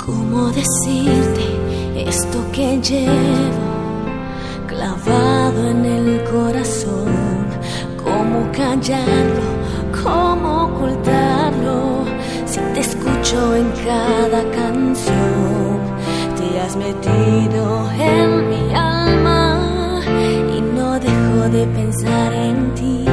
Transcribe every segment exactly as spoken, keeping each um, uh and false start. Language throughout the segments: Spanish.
¿Cómo decirte esto que llevo clavado en el corazón? ¿Cómo callarlo? ¿Cómo ocultarlo? Si te escucho en cada canción, te has metido en mi alma y no dejo de pensar en ti.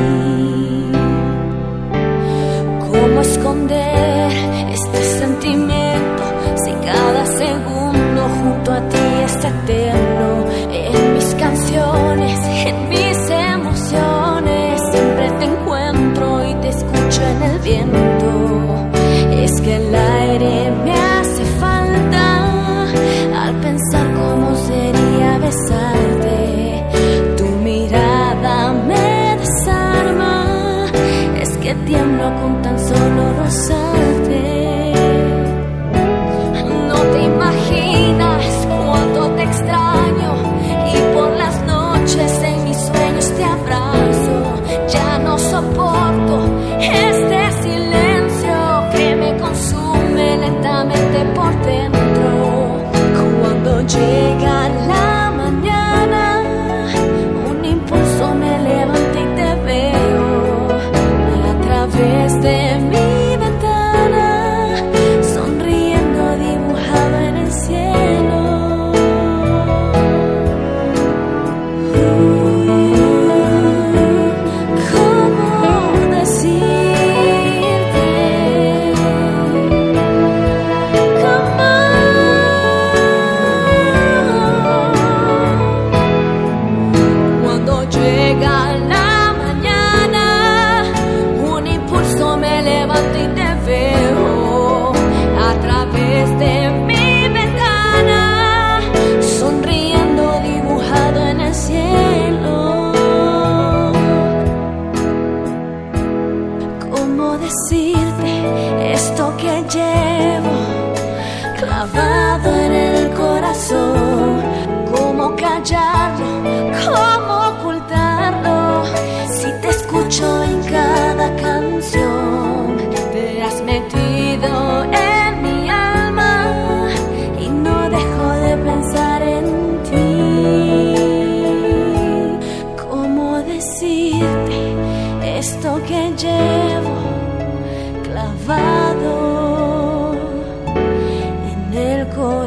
¿Cómo esconder este sentimiento si cada segundo junto a ti es eterno? En mis canciones, en mis emociones, siempre te encuentro y te escucho en el viento. Es que el aire me hace falta al pensar cómo sería besarte. Tu mirada me desarma, es que tiemblo con tan solo rozarte. No te imaginas cuánto te extraño y por las noches en mis sueños te abrazo. Ya no soporto este silencio que me consume lentamente por dentro. Cuando llega la mañana, un impulso me levanta y te veo a través de mi ventana, sonriendo dibujado en el cielo. ¿Cómo decirte? Cuando llega la mañana, un impulso me levanta y te veo a través de mi ventana, sonriendo dibujado en el cielo. ¿Cómo decirte esto que llevo clavado en el corazón? ¿Cómo callarlo? ¿Cómo ocultarlo? Si te escucho en cada canción, te has metido en mi alma y no dejo de pensar en ti. ¿Cómo decirte esto que llevo clavado en el corazón?